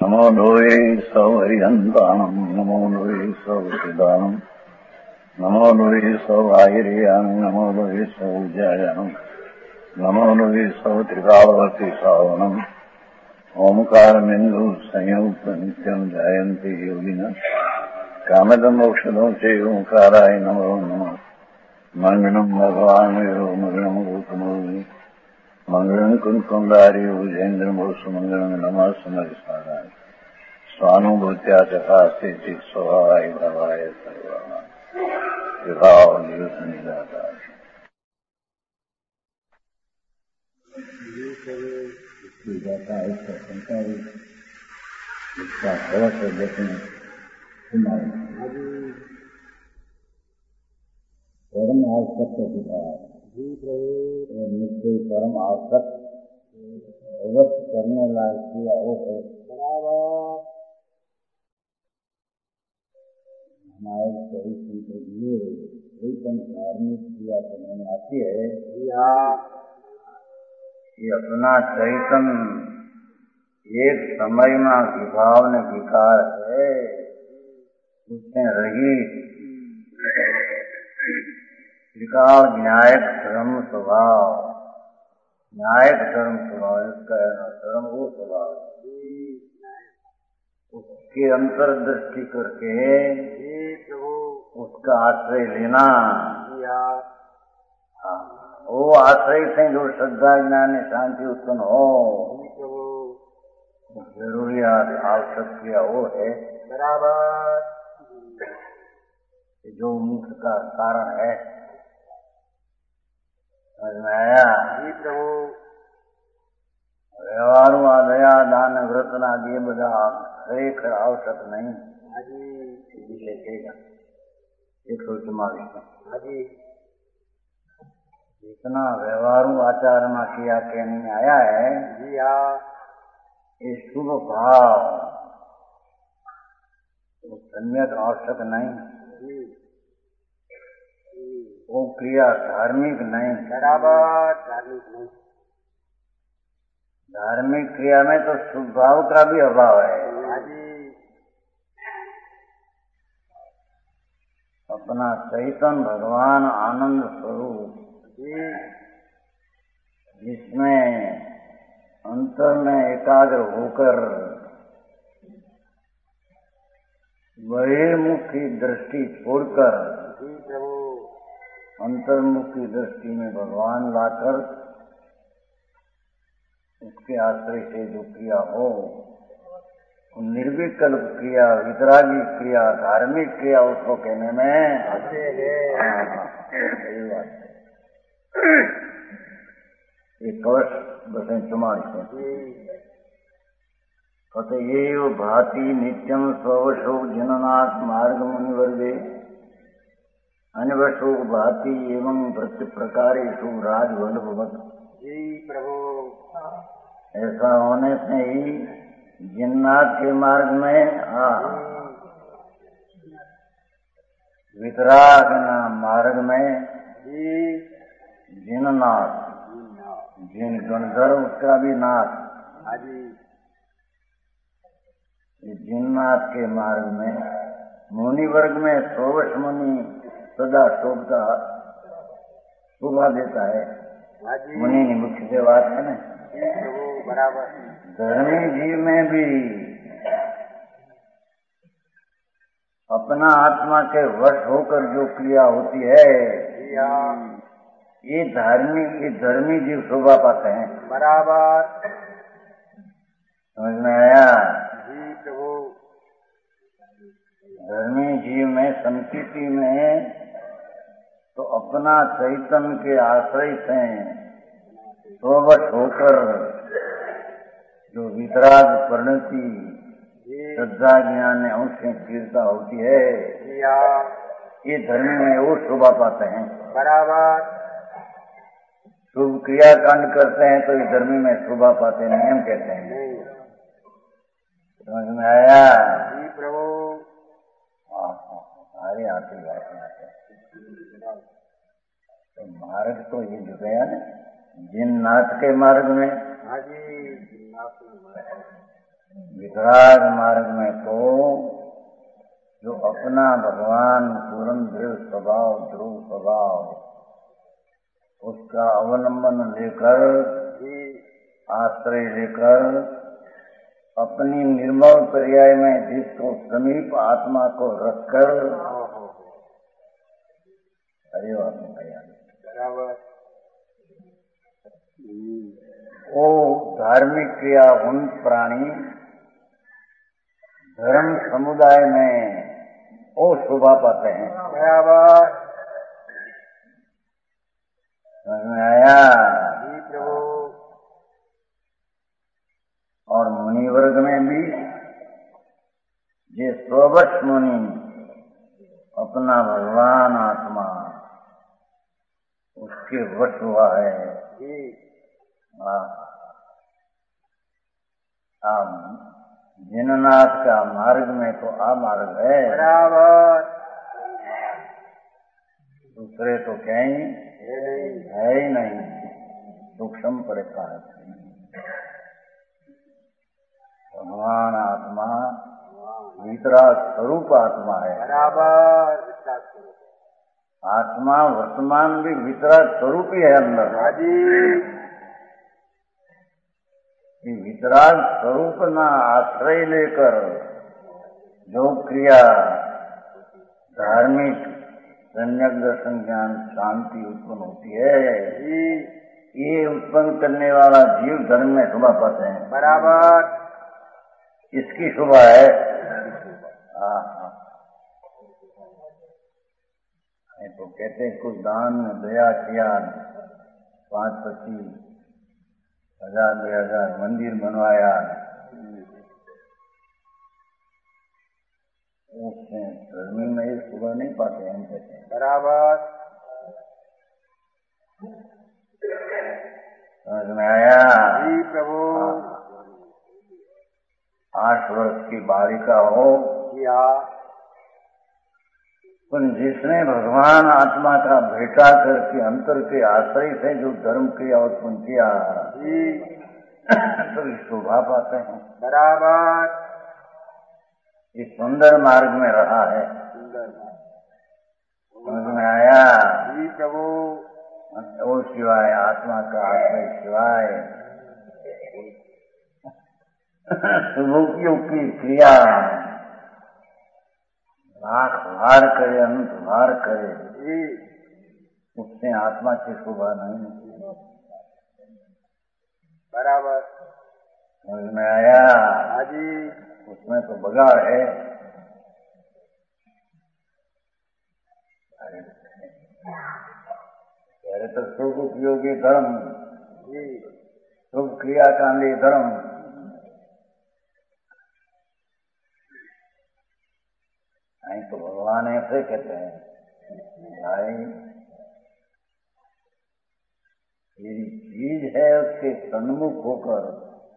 नमो लोये सौहरिहन्ताणम् नमो लोये सौहृदानम् नमो लोये सौभागिर्यानम् नमो लोये सौज्यायानम् नमो लोये सौत्रिकालवती सावनम् ओंकारमिन्दु संयुक्त नित्यम् जायन्ति योगिनः कामदम् मोक्षदम् च ओंकाराय नमो नमः मङ्गलम् भगवान् यो मङ्गलम् गौतमोऽग्नि मंगलम कुंकुंडारी भुजेन्द्रमोसु मंगलम नमः समरिस्मराय स्वानुभूत्या चकास्ते चित् स्वभावाय भवाय सर्वनाम विभाव निरुद्ध निराकार इसकी गाथा इसका संसारी इसका कवच देखें सुनाए परम आवश्यक विभाग नित्य परम आवश्यक अवश्य करने लायक किया वो है हमारे शरीर के लिए एकदम धार्मिक क्रिया करने में आती है कि अपना चैतन्य एक समय में विभाव ने विकार है उसमें रही त्रिकाल न्यायिक धर्म स्वभाव न्यायिक धर्म स्वभाव इसका धर्म वो स्वभाव उसके अंतर्दृष्टि करके उसका आश्रय लेना वो आश्रय से जो श्रद्धा ज्ञान शांति उत्पन्न हो जरूरियात आवश्यक किया वो है बराबर जो मुख्य का कारण है व्यवहार दया दान व्रतना ये बधा खरेखर आवश्यक नहीं लिखेगा 144 जितना व्यवहारू आचार में किया कहने में आया है जी हाँ ये शुभ भाव तो सम्यक आवश्यक नहीं वो क्रिया धार्मिक नहीं बराबर धार्मिक नहीं धार्मिक क्रिया में तो शुभ भाव का भी अभाव है अपना चैतन्य भगवान आनंद स्वरूप जिसमें अंतर में एकाग्र होकर बहिर्मुखी दृष्टि छोड़कर अंतर्मुखी दृष्टि में भगवान लाकर उसके आश्रय से जो क्रिया हो निर्विकल्प क्रिया वितरागी क्रिया धार्मिक क्रिया उसको कहने में यही बात है एक कवच बसें चुमारी कहते ये भाति नित्यम स्वशोक जननाथ मार्ग मुनिवर्गे अन्वशोक भाति एवं वृत्ति प्रकारेषु राजवल्लभ जी प्रभु ऐसा होने से ही जिन्नाथ के मार्ग में वितराग मार्ग में जिननाथ जिन गणधर्व उसका भी नाथ जिन्नाथ के मार्ग में मुनि वर्ग में सोवश मुनि सदा शोभा देता है मुनि की मुख्य से बात है ना बराबर धर्मी जीव में भी अपना आत्मा के वश होकर जो क्रिया होती है ये धर्मी जीव शोभा पाते हैं बराबर समझ में आया जी प्रभु धर्मी जीव में संस्कृति में तो अपना चैतन्य के आश्रय से सोवश होकर जो वितराग परिणति श्रद्धा ज्ञान अंश स्थिरता होती है ये धर्मी में वो शोभा पाते हैं बराबर शुभ क्रिया कांड करते हैं तो ये धर्मी में शोभा पाते नियम कहते हैं समझ में आया जी प्रभु सारे आती बात तो मार्ग तो ये जो गया ना जिन्नाथ के मार्ग में वितराग मार्ग में तो जो अपना भगवान पूर्ण दृढ़ स्वभाव ध्रुव स्वभाव उसका अवलंबन लेकर आश्रय लेकर अपनी निर्मल पर्याय में जिसको समीप आत्मा को रखकर हरि बराबर वो धार्मिक क्रिया उन प्राणी धर्म समुदाय में वो शोभा पाते हैं। बराबर समझ में आया? जी प्रभु। और मुनि वर्ग में भी ये स्ववश मुनि अपना भगवान आत्मा उसके वश हुआ है। जिननाथ का मार्ग में तो मार्ग है। बराबर। दूसरे तो क्या ही है ही नहीं, सूक्ष्म पड़ता है। भगवान आत्मा वितराग स्वरूप आत्मा है। बराबर। आत्मा वर्तमान भी वितराग स्वरूप ही है अंदर। वितराग स्वरूप ना आश्रय लेकर जो क्रिया धार्मिक सम्यक दर्शन ज्ञान शांति उत्पन्न होती है ये उत्पन्न करने वाला जीव धर्म में शोभा पाते हैं। बराबर। इसकी शोभा है। तो कहते हैं कुछ दान में दया किया 5-25 1000 2000 मंदिर बनवाया, उससे धर्मी में ये शोभा नहीं पाते हम कहते हैं। बराबर। समझ में आया? जी प्रभु। 8 वर्ष की बालिका हो या जिसने भगवान आत्मा का भेटा करके अंतर के आश्रय से जो धर्म क्रिया उत्पन्न किया तो शोभा पाते हैं। बराबर। इस सुंदर मार्ग में रहा है। समझ में आया? जी प्रभु। वो सिवाय आत्मा का आश्रय सिवाय सुभोगियों की क्रिया लाख वार करे अनंत वार करे उससे आत्मा की शोभा नहीं। बराबर। समझ में आया? हाजी। उसमें तो बगाड़ है। पहले तो शुभ उपयोगी धर्म शुभ क्रियाकांडी धर्म नहीं तो भगवान ऐसे कहते हैं भाई मेरी चीज है उसके सन्मुख होकर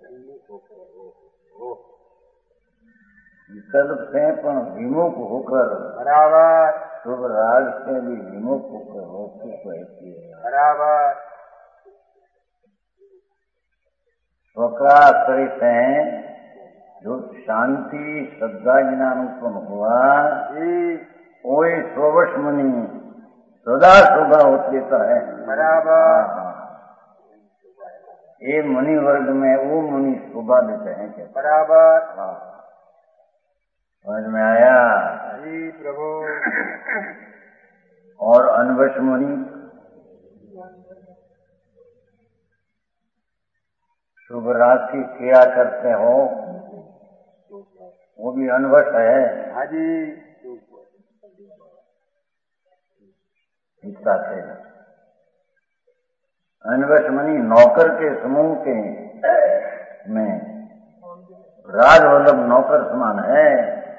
विकल्प से पण विमुख होकर। बराबर। शुभ राग से भी विमुख होकर होती रहती है। बराबर। स्वकाश्रित हैं जो शांति श्रद्धा ज्ञान उत्पन्न हुआ वही स्ववश मुनि सदा शोभा होती है। बराबर। ये मुनि वर्ग में वो मुनि शोभा देते हैं क्या? बराबर। समझ में आया? जी प्रभु। और अनवश मुनि शुभ राशि क्रिया करते हो वो भी अनवश है। हाजी। हिस्सा थे अनवश मनी नौकर के समूह के में राजवल्लभ नौकर समान है।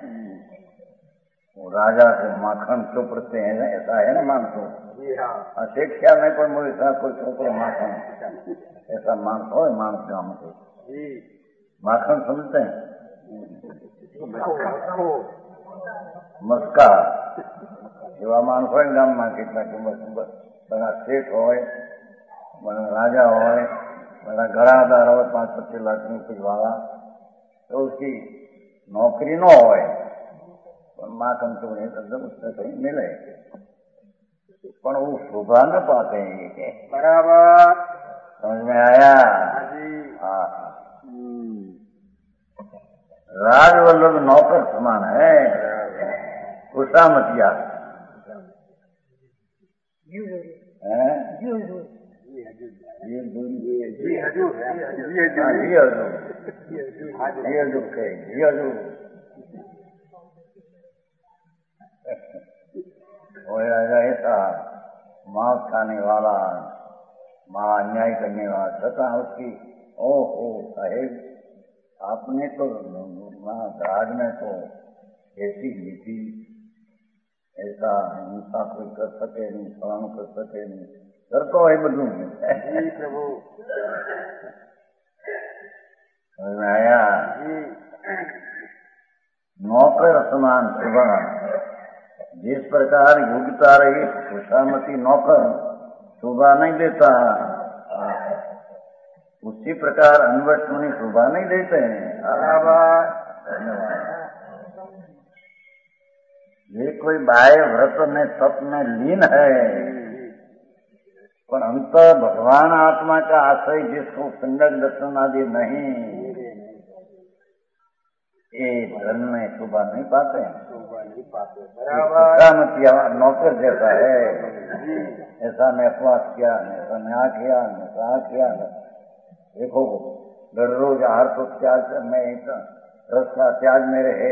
वो राजा से माखन चोपड़ते हैं ऐसा है ना मानसो। अशिक्षा में पर मुझे साथ कोई चोपड़े माखन ऐसा मानस हो मानस गांव के माखन समझते हैं मस्का એવા માણસ હોય ગામમાં કેટલાક બધા શેઠ હોય બધા રાજા હોય બધા ઘરાદાર હોય 5-25 લાખની ઉપજ વાળા तो उसकी नौकरी न होए पण माखन चूड़े तो उससे कहीं मिले पण वो शोभा न पाते हैं। बराबर समझ में आया? हाँ। राजवल्लभ नौकर समान है, खुशामतिया ऐसा मांस खाने वाला, मां अन्याय करने वाला, छठा उसकी ओहो साहेब आपने तो राज में तो ऐसी नीति ऐसा हिंसा कोई कर सके नहीं, सहन कर सके नहीं, करतो है बधु प्रभु समझ में आया? नौकर समान सुबह जिस प्रकार योग्यता रही खुशामती नौकर शोभा नहीं देता, उसी प्रकार अनवट मुनि शोभा नहीं देते हैं। ये कोई बाह्य व्रत में तप में लीन है, पर अंत भगवान आत्मा का आश्रय जिसको संडक दर्शन आदि नहीं, ये धर्म में शोभा नहीं पाते हैं। खुशामती नौकर जैसा है, ऐसा मैं उपवास किया, ऐसा मैं आ किया, ऐसा आ किया। देखो दररोज आहार को त्याग मैं रस का त्याग मेरे है,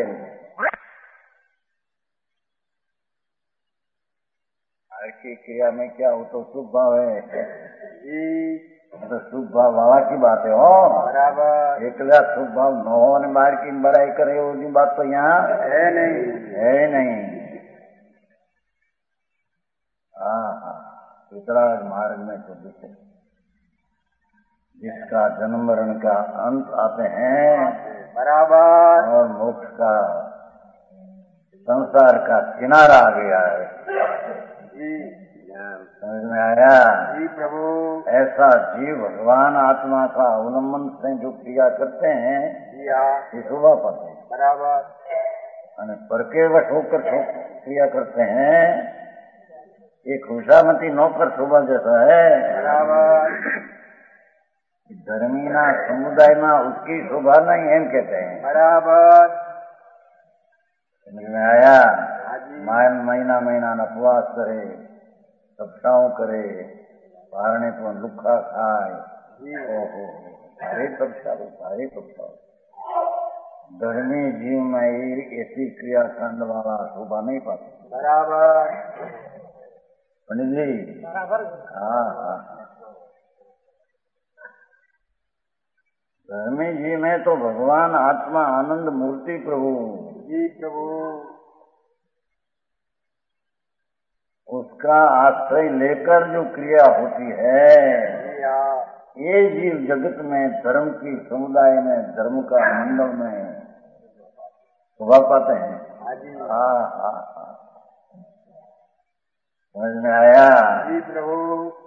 की क्रिया में क्या हो तो शुभ भाव है, तो शुभ भाव बाबा की बात है। हो बराबर एकला शुभ भाव न हो ने बाहर की बड़ाई करे वो बात तो यहाँ है नहीं, है नहीं। हाँ इतना मार्ग में तो देखो जिसका जन्म मरण का अंत आते हैं बराबर, और मोक्ष का संसार का किनारा आ गया है। समझ में आया? जी प्रभु। ऐसा जीव भगवान आत्मा का अवलंबन से जो क्रिया करते हैं ये शोभा पाते हैं। बराबर। परके वश होकर क्रिया करते हैं ये खुशामती नौकर शोभा जैसा है। बराबर। धर्मी ना समुदाय में उसकी शोभा नहीं एम कहते हैं। बराबर। समझ में आया? महीना महीना उपवास करे, तपस्याओं करे, पारने को लुखा खाए, ओहो भारी तपस्या, भारी तपस्या। धर्मी जीव में ऐसी क्रिया कांड वाला शोभा नहीं पाता। बराबर पंडित जी। बराबर। हाँ धर्मी जी में तो भगवान आत्मा आनंद मूर्ति प्रभु जी प्रभु उसका आश्रय लेकर जो क्रिया होती है ये जीव जगत में धर्म की समुदाय में धर्म का मंडल में शोभा पाते हैं। हाँ समझ में आया? जी प्रभु।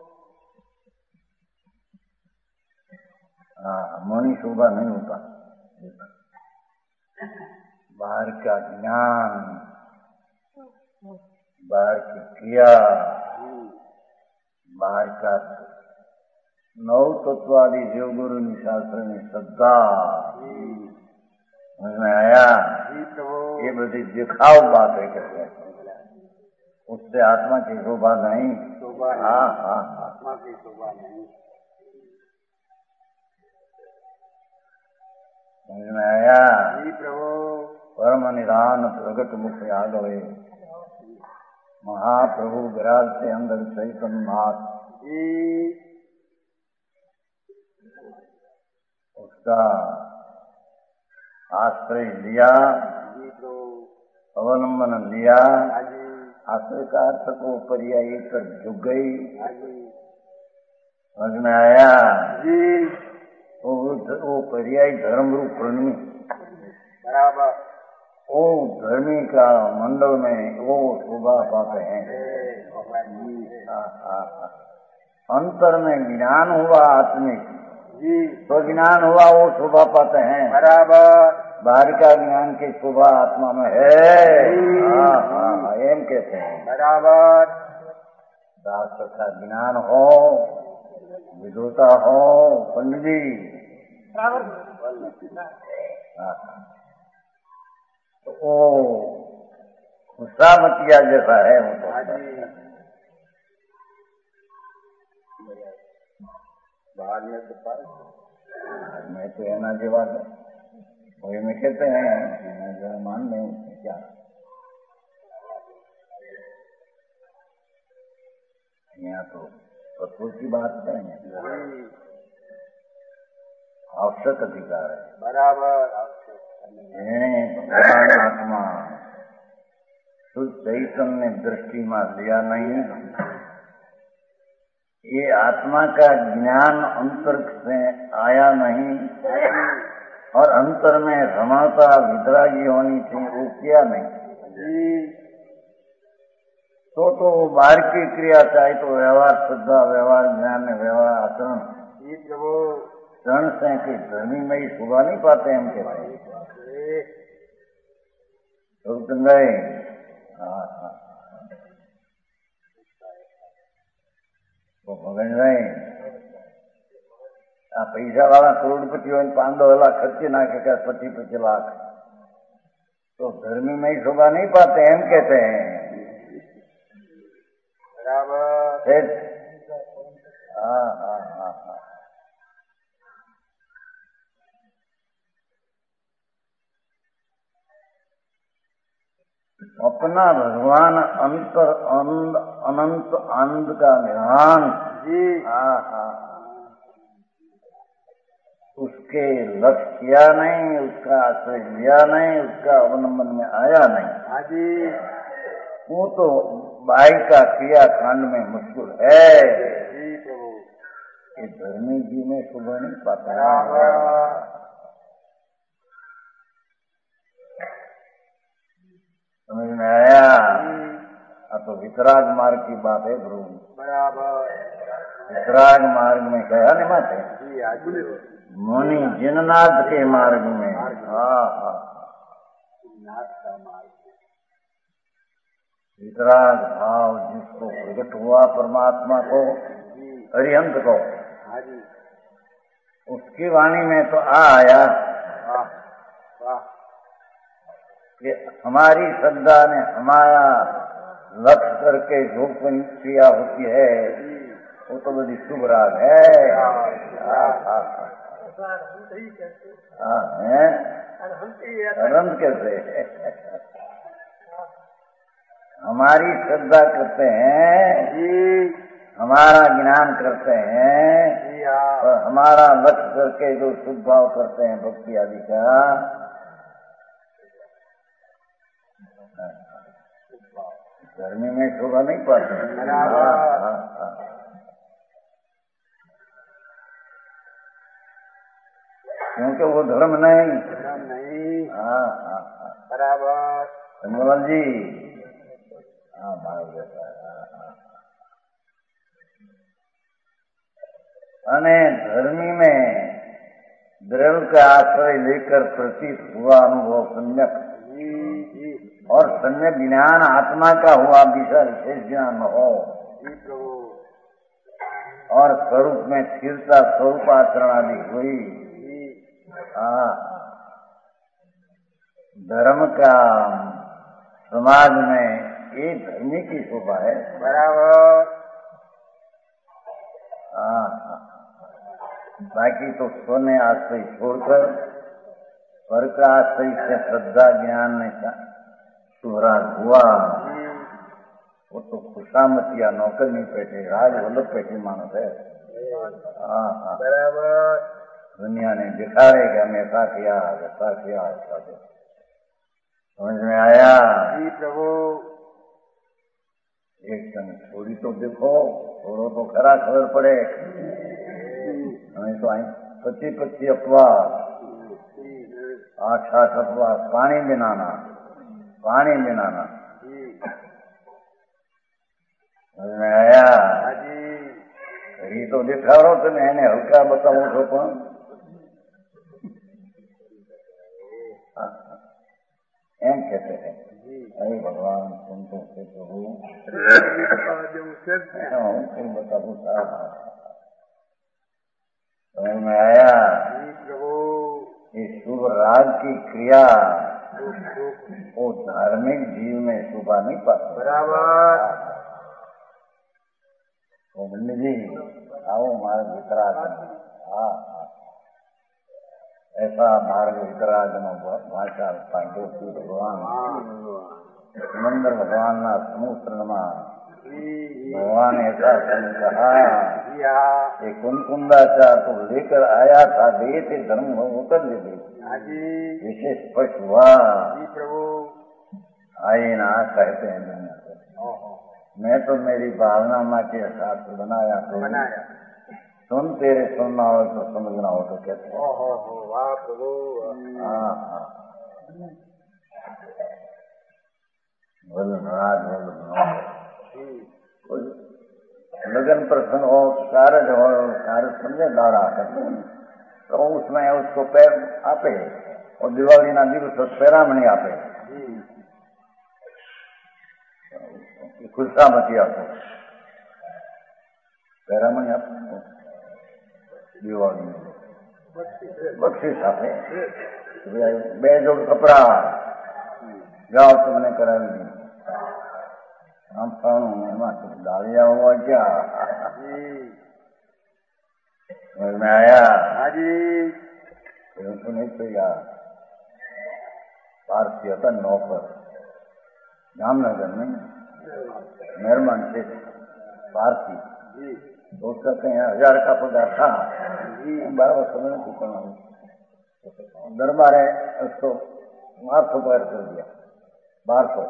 मौनी शोभा नहीं होता। बाहर का ज्ञान, बाहर की क्रिया, बाहर का नौ तत्वादि जीव गुरु शास्त्र में श्रद्धा, समझ में आया? ये बड़ी दिखाव बात है कहते हैं, उससे आत्मा की शोभा नहीं। आत्मा की शोभा नहीं। समझ में आया? जी प्रभु। परम निधान प्रगट मुख आगवे महाप्रभु विराज से अंदर चैतन्य नाथ उसका आश्रय लिया, अवलंबन लिया। आश्रय का अर्थ को पर्याय कर झुक गई। समझ में आया? वो पर्याय धर्म रूप प्रणमी बराबर। वो धर्मी का मंडल में वो शोभा पाते हैं। अंतर में ज्ञान हुआ आत्मिक, तो ज्ञान हुआ वो शोभा पाते हैं। बराबर। बाहर का ज्ञान की शोभा आत्मा में है। हाँ हाँ, एम कहते हैं। बराबर। शास्त्र का ज्ञान हो, विद्वता हो, पंडित जी। तो वो खुशामतिया जैसा है वो तो। बाद में तो मैं तो है ना जवाब वही में कहते हैं, मैं जरा मान नहीं उसमें क्या। यहाँ तो तत्व की बात करेंगे, आवश्यक अधिकार है। बराबर। भगवान आत्मा शुद्ध चैतन्य दृष्टि में लिया नहीं। ये आत्मा का ज्ञान अंतर से आया नहीं और अंतर में रमणता वितरागी होनी थी, वो किया नहीं। तो बाहर की क्रिया चाहे तो व्यवहार श्रद्धा, व्यवहार ज्ञान, व्यवहार आचरण चरण से कि धर्मी में ही सुबह नहीं पाते हम कहते हैं। तो गए तो भगन गए आ पैसा वाला करोड़पति हो 5-10 लाख खर्चे ना के 25-25 लाख, तो धर्मी में ही शोभा नहीं पाते हम कहते हैं। बराबर। हाँ हाँ हाँ हाँ। अपना भगवान अंतर अनंत आनंद का निधान जी। हाँ हाँ, उसके लक्ष्य किया नहीं, उसका आश्रय लिया नहीं, उसका अवलंबन में आया नहीं। हाँ जी। वो तो बाई का क्रिया कांड में मुश्किल है। जी प्रभु। ये धर्मी जी में सुबह नहीं पाता। समझ में आया? तो वितराग मार्ग की बात है प्रभु। बराबर। वितराग मार्ग में कहा नहीं माते मुनि जिननाथ के मार्ग में। हाँ हाँ, वितराग भाव जिसको प्रकट हुआ परमात्मा को, अरिहंत को, उसकी वाणी में तो आया कि हमारी श्रद्धा ने हमारा लक्ष्य करके जो क्रिया होती है वो तो बड़ी शुभ राग है। अनंत कैसे हमारी श्रद्धा करते हैं, हमारा ज्ञान करते हैं और हमारा लक्ष्य करके जो शुभ भाव करते हैं भक्ति आदि का, गर्मी में शोभा नहीं पाते। क्योंकि वो धर्म नहीं। हाँ हाँ हाँ, बराबर। धन्यवाद जी। हाँ भाव जैसा अने धर्मी में द्रव्य का आश्रय लेकर प्रतीत हुआ अनुभव सम्यक और सम्यक ज्ञान आत्मा का हुआ विशेष ज्ञान हो और स्वरूप में स्थिरता स्वरूप आचरण आदि हुई। धर्म का समाज में ये धर्मी की शोभा है। बराबर। बाकी तो सोने आश्रय छोड़कर स्वर का आश्रय से श्रद्धा ज्ञान ने शुभराग हुआ, वो तो खुशामतिया नौकर नहीं बैठे, राज वल्लभ बैठे मानस है। बराबर। दुनिया ने दिखाए कि हमें ऐसा किया वैसा किया, ऐसा किया। समझ में आया? जी प्रभु। एक क्षण थोड़ी तो देखो, थोड़ो तो खरा खबर पड़े। हमें तो आई 25-25 अपवाद, 8-8 अपवाद, पानी बनाना। समझ में आया? ये तो दिखाओ तो मैंने हल्का बताऊं तो कौन भगवान संतों से प्रभु कहीं बताबू समझ में आया। प्रभु इस शुभ राग की क्रिया वो धार्मिक जीव में शोभा नहीं पाता। बराबर। तो मुन्नी जी आओ मार्ग वितराग। हाँ ऐसा मार्ग वितराग भाषा पांडव की भगवान समंदर भगवान ना समुद्र भगवान ऐसा कहा ये कुंकुंदाचार को लेकर आया था दे थे धर्म होकर ले गई विशेष स्पष्ट हुआ प्रभु आई ना कहते हैं दुनिया को। मैं तो मेरी भावना माँ के शास्त्र बनाया तो सुन तेरे सुनना हो तो समझना हो तो कहते हैं। वाह प्रभु। हाँ हाँ बोल महाराज बोल लगन प्रसन्न हो कार्य हो कार्य समझे दाड़ा करते तो उसमें उसको पैर आपे और दिवाली ना दिवस पैरामणी आपे खुशामती आपको पैरामणी आप दिवाली में बख्शीश आपे बे जोड़ कपड़ा जाओ तुमने करावी दी हम डालिया हुआ क्या समझ में आया। हाँ जी तो नहीं पेगा पारसी था नौकर जामनगर में मेहरबान थे पारसी तो उसका कहीं 1000 का पगार था। 12 समय चुकाना दरबार है उसको 1200 पगार कर दिया 1200।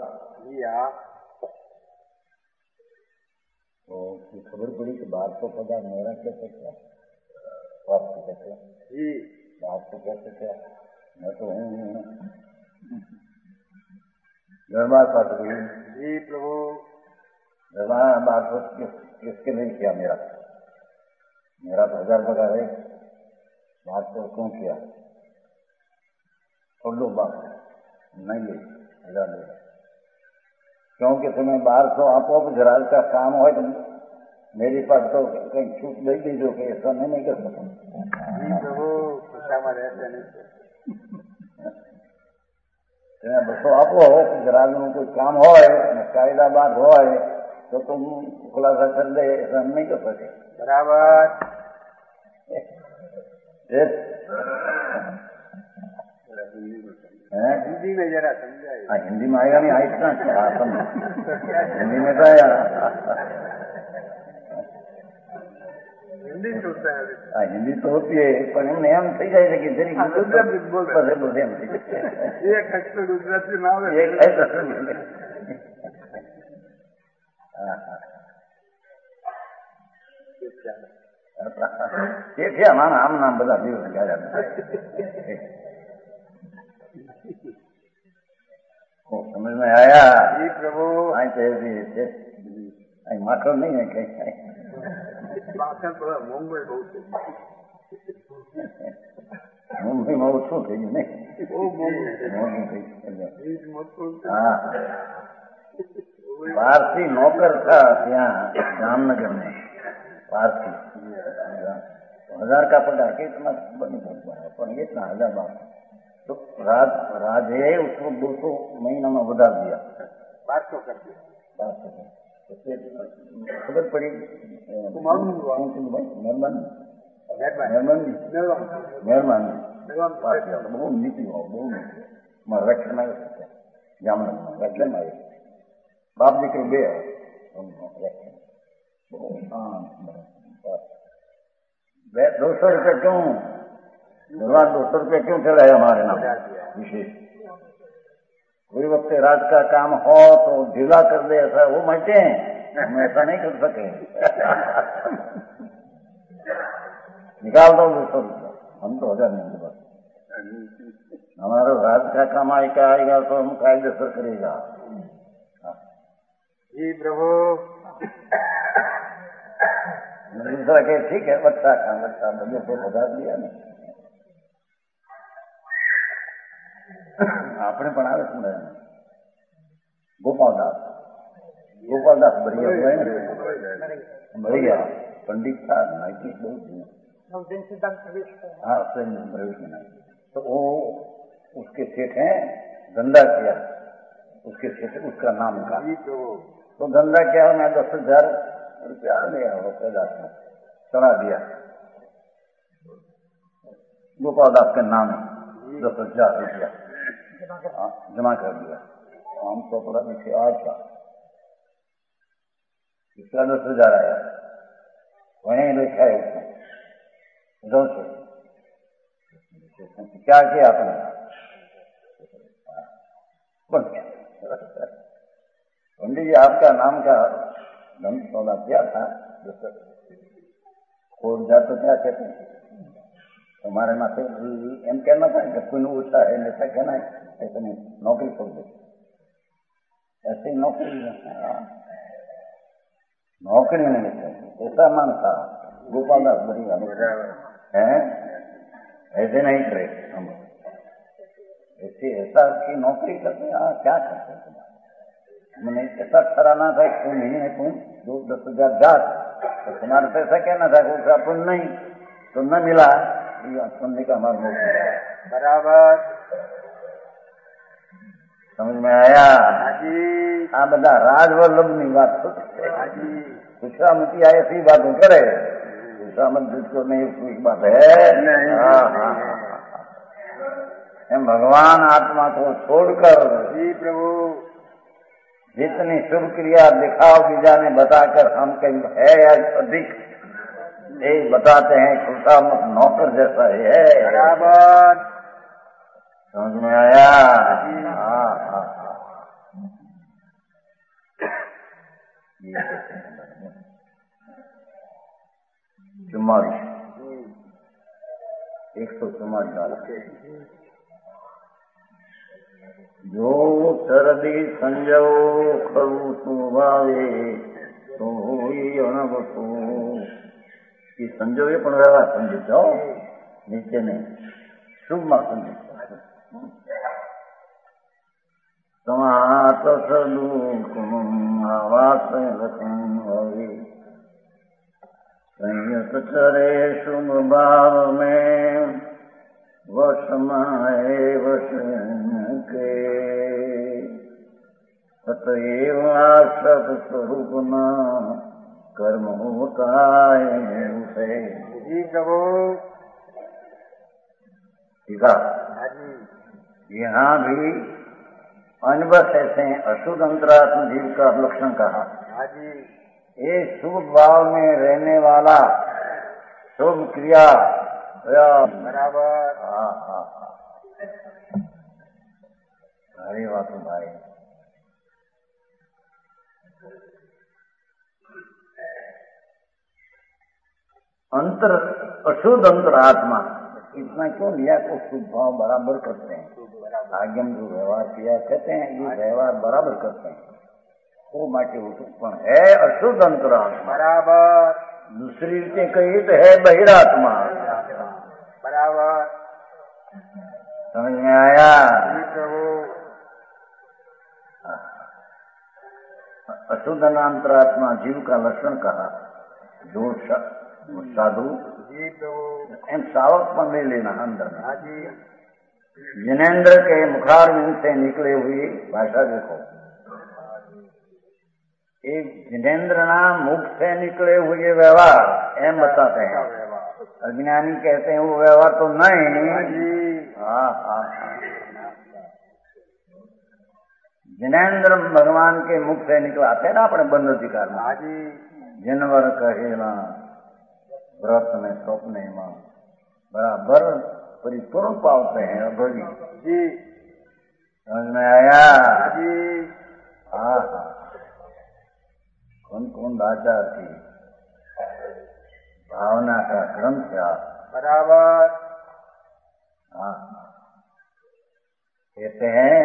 तो उसकी खबर पड़ी कि 1200 पगार मेरा कैसे क्या वापसी कैसे 1200 कैसे क्या मैं तो हूँ दरबार पास गई जी प्रभु। दरबार 1200 किसके लिए किया मेरा तो 1000 पगार है 1200 क्यों किया और लो बात नहीं ले 1000 ले क्योंकि तुम्हें 1200 आपो गुजरात का काम हो तो मेरे पास तो कहीं छूट दे दीजिए कि ऐसा नहीं कर सकता। प्रभु खुशा रहते नहीं बसो आपो गुजरात में कोई काम हो कायदा बात हो तो तुम खुलासा कर दे ऐसा नहीं कर सके। बराबर। हिंदी में जरा समझाइए। हिंदी में आएगा नहीं इतना हिंदी में तो आया हिंदी सोचता है हिंदी तो होती है पर એમને એમ થઈ જાય છે કે જરી ગુજરાતી બોલતા બધે એમ થઈ જાય એક અક્ષર ગુજરાતી ના આવે એક અક્ષર તેથી આના આમ નામ બધા દિવસ ગયા समझ में आया। जी प्रभु। माखन नहीं है कहीं माखन थोड़ा मुंबई बहुत मुंबई में वो શું થઈ ગયું નહીં हाँ पारसी नौकर था ત્યાં जामनगर में पारसी 1000 का पगार के इतना बनी पर इतना 1000 बात तो राजे उसको 200 महीना में बढ़ा दिया 1200 कर दिया 1200 तो फिर खबर पड़ी मेहरबानी બહુ નીતિ हो બહુ નીતિ રક્ષણ આવી શકે જામનગર રક્ષણ આવી બાપ દીકરી બે રક્ષણ બહુ 200 रुपये क्यों भगवान 200 रुपये क्यों चढ़ाए हमारे नाम विशेष कोई वक्त राज का काम हो तो ढीला कर दे ऐसा वो मानते हैं हम ऐसा नहीं कर सके निकाल दो 200 रुपये हम तो 1000 नहीं बस हमारा राज का काम आएगा तो हम कायदेसर करेगा। जी प्रभु। दूसरा के ठीक है बच्चा का बच्चा बजे से बता दिया नहीं આપણે પણ આવે શું गोपाल दास बढ़िया हुआ है ना, बढ़िया पंडित था, नाइकी बहुत हाँ प्रवेश में। तो वो उसके सेठ हैं, धंधा किया उसके सेठ, उसका नाम का, तो धंधा क्या, मैं 10,000 रुपया लिया वो पैदा चढ़ा दिया गोपाल दास के नाम 10,000 रुपया जमा कर दिया। हम तो पड़ा नीचे आज का इसका 10,000 आया, वहीं लिखा है उसमें क्या किया आपने, पंडित जी आपका नाम का धन सौदा किया था, खोल जा तो क्या कहते हैं हमारे माथे एम कहना था कि कोई ऊँचा है, ऐसा कहना है, ऐसा नहीं, नौकरी छोड़ दे, ऐसे ही नौकरी नहीं चाहिए, ऐसा मन था गोपाल दास बढ़िया है, ऐसे नहीं करे हम, ऐसे ऐसा की नौकरी करते क्या करते हैं, मैंने ऐसा कराना था कि महीने में तुम 10,000 जा, तो तुम्हारे से ऐसा कहना था कि अपन नहीं तो न मिला, सुनने का हमारा मौका बराबर समझ में आया। आ बदा राजवल्लभ ની વાત विश्वामित्री ऐसी बातें करे, विश्वामित्री को नहीं उसकी बात है। भगवान आत्मा को छोड़कर जी प्रभु जितनी शुभ क्रिया दिखाओ बीजा ने बताकर हम कहीं है या अधिक एक बताते हैं, खुदा मत नौकर जैसा ही है, बराबर समझ में आया। चुम्मारी 144 जो शरदी संजो खरु सुभावे तो अणबसो, ये संजोगे पण व्यवहार समझ जाओ, नीचे नहीं शुभ में समझ समात सदुकुम आवास लखनवी संयत चरे शुभ भाव में वसमाए वसन के ततएव आसत स्वरूप न कर्म होता है उसे जी प्रभु। ठीक है, यहाँ भी अनबस ऐसे अशुद्ध अंतरात्म जीव का लक्षण कहा, ये शुभ भाव में रहने वाला शुभ क्रिया बराबर। हाँ अरे बात भाई, अंतर अशुद्ध अंतरात्मा इतना क्यों लिया को शुभ भाव बराबर करते हैं, आगे जो व्यवहार किया कहते हैं ये व्यवहार बराबर करते हैं, वो माटे उत्पन्न है अशुद्ध अंतरात्मा बराबर। दूसरी रीते कही तो है बहिरात्मा बराबर, समझ में आया। अशुद्ध अंतरात्मा जीव का लक्षण कहा, जो साधु एम सावक पर नहीं लेना अंदर में, जिनेन्द्र के मुखारविंद से निकले हुए भाषा देखो, एक जिनेन्द्र नाम मुख से निकले हुए व्यवहार एम बताते हैं, अज्ञानी कहते हैं वो व्यवहार तो नहीं। हाँ जिनेन्द्र भगवान के मुख से निकलाते हैं ना अपने बंद अधिकार में, जिनवर कहेला व्रत में स्वप्ने में बराबर परिपूर्ण पाते हैं अभरी जी, समझ में आया जी। हाँ कौन कौन राजा थी भावना का क्रम था बराबर। हाँ कहते हैं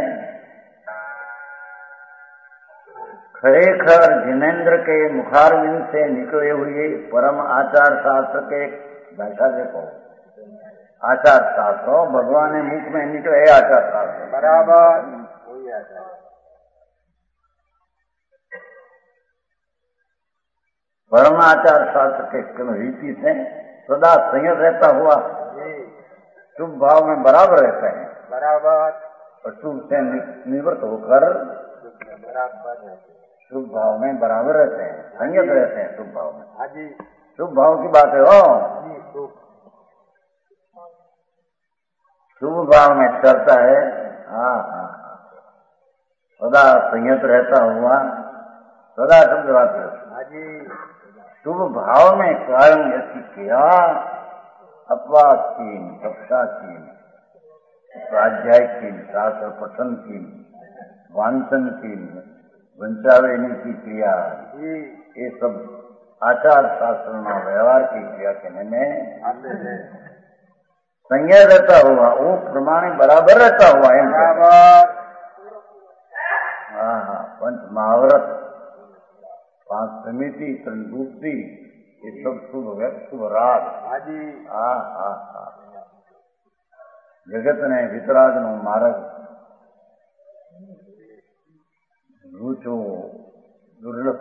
खरेखर जिनेन्द्र के मुखारविंद से निकले हुए परम आचार शास्त्र के भाषा देखो, आचार शास्त्र भगवान ने मुख में निकले आचार शास्त्र बराबर। परमाचार शास्त्र के रीति से सदा संयत रहता हुआ शुभ भाव में बराबर रहते हैं, बराबर, और शुभ से निवृत्त होकर बराबर, शुभ भाव में बराबर रहते हैं, संयत रहते हैं शुभ भाव में। हाँ जी, शुभ भाव की बात है हो, जी, शुभ भाव में चलता है। हाँ हाँ, सदा संयत रहता हुआ, सदा शुभ बात है। हाँ जी, शुभ भाव में कारण ऐसी किया, अपवादहीन, कक्षाहीन, स्वाध्यायहीन, शास्त्र पठन की, वांचन की, वंचावेनी की क्रिया, ये सब आचार शास्त्र में व्यवहार की क्रिया कहने में संज्ञा रहता हुआ, वो प्रमाणे बराबर रहता हुआ है। बराबर, हाँ हाँ, पंच महाव्रत, 5 समिति, संदूप्ति, ये सब शुभ है, शुभ राग। हाँ जी, हाँ हाँ हाँ, जगत ने वितराग नो मार्ग रूचो दुर्लभ,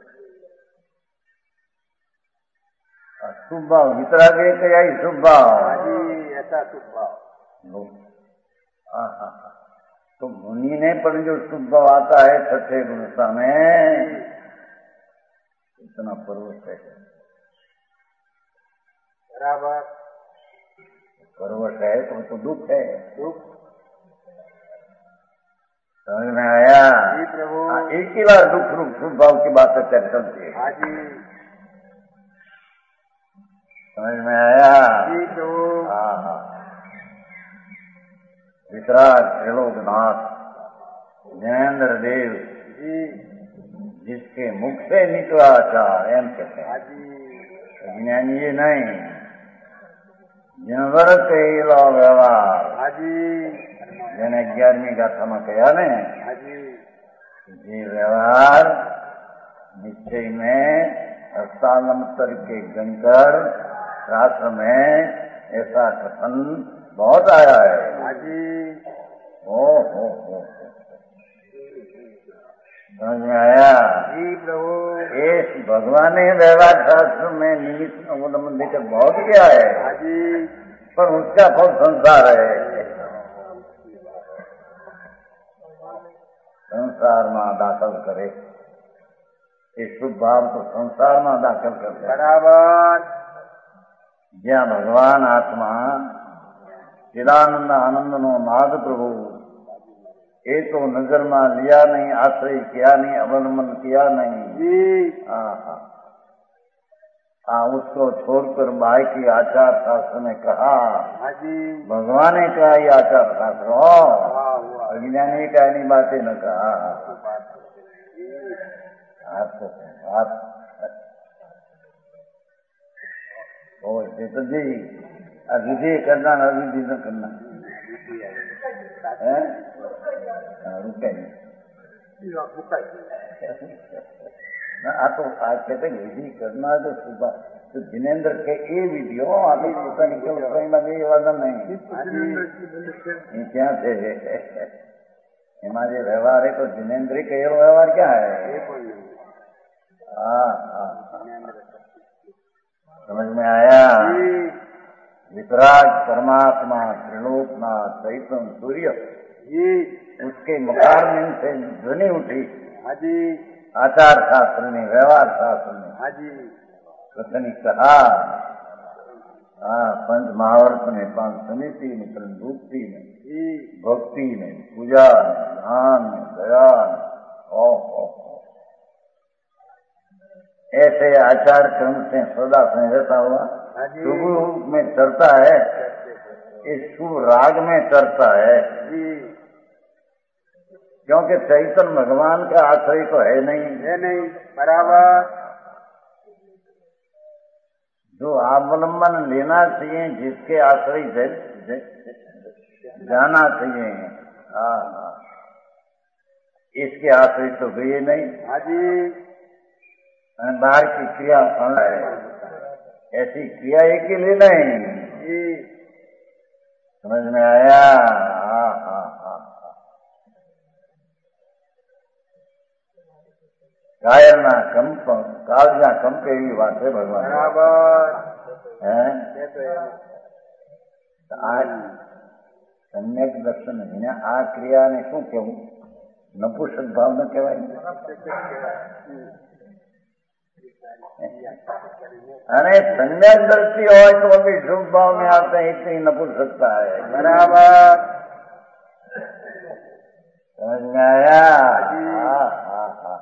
शुभ भाव वितराग एक यही शुभ भाव। हाँ जी, ऐसा शुभ भाव। हाँ हाँ, तो मुनि ने पर जो शुभ भाव आता है छठे गुण में, इतना पर्वत है, बराबर, पर्वत है तो दुख है, दुख, समझ में आया? जी प्रभु। हाँ, एक ही बार दुख रूप शुभ भाव की बातें चलती है। हाँ जी, समझ में आया? जी प्रभु। हाँ हाँ, वितराग त्रिलोकनाथ ज्ञानेन्द्र देव जी, जिसके मुख से निकला आचार, एम कहते हाँ हैं। जी, ज्ञानी ये नहीं, जिनवर कहेला व्यवहार, हाँ जी, જેને 11મી ગાથામાં કહ્યા ને, हाँ जी, ये व्यवहार निश्चय में हस्तालंतर के गणकर शास्त्र में ऐसा कथन बहुत आया है। हाँ जी, हो, समझ में आया? जी प्रभु। इस भगवान ने व्यवहार शास्त्र में निमित्त अवलंबन देकर बहुत किया है, हाँ जी, पर उसका फल संसार है। संसार में दाखल करे, ये शुभ भाव तो संसार में दाखल करते हैं। बराबर, ज्યાં भगवान आत्मा चिदानंद आनंद नो नाद प्रभु, ये तो नजर में लिया नहीं, आश्रय किया नहीं, अवलंबन किया नहीं। जी, हाँ, उसको छोड़कर बाई की आचार शास्त्र में कहा, हाँ जी, भगवान ने कहा ये आचार शास्त्र हो, वाह, वाह, अज्ञानी का नहीं बातें न कहा। आप और चेतन जी, विधि करना न विधि न करना है, रुके आ तो आज कहते विधि करना जो सुबह तो जिनेन्द्र के ये विधि हो, आ तो पता नहीं क्यों नहीं वादा नहीं, ये क्या थे हमारे व्यवहार है तो जिनेन्द्र का ये व्यवहार क्या है? समझ में आया? वितराग परमात्मा त्रिलोकनाथ चैतन्य सूर्य जी, उसके मुखारविंद से ध्वनि उठी। हाँ जी, आचार शास्त्र में, व्यवहार शास्त्र में, हाँ जी, कथन कहा, पंच महावर्त में, 5 समिति में, संदूप्ति में, भक्ति में, पूजा में, ध्यान में, दया में, ऐसे आचार क्रम से सदा रहता हुआ शुभ रूप में चलता है, इस शुभ राग में चलता है। क्योंकि चैतन्य भगवान का आश्रय तो है नहीं, बराबर। जो अवलंबन लेना चाहिए, जिसके आश्रय जाना चाहिए, इसके आश्रय तो गए नहीं। हाँ जी, बाहर की क्रिया है, ऐसी क्रिया एक ही ले नहीं। समझ में आया? કાયરના કંપ કાળજા કંપે એવી વાત છે ભગવાન. બરાબર. હે એ તો એમ. આ સમ્યક દર્શન એને આ ક્રિયાને શું કહેવું? નપુંસક ભાવ ન કહેવાય. અને સમ્યક દ્રષ્ટિ હોય તો भी शुभ भाव में आते हैं, इतनी नपुंसकता है. બરાબર. समझ में आया? हाँ हाँ हाँ.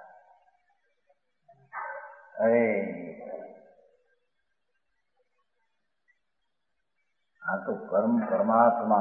अरे हाँ तो कर्म परमात्मा